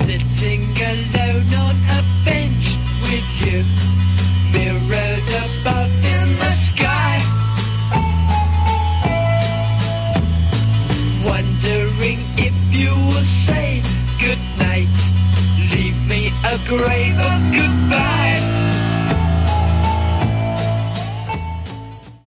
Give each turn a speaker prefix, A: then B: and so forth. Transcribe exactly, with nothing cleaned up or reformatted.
A: sitting alone on a bench with you, mirrored above in the sky, wondering if you will say goodnight, leave me a grave of goodbye.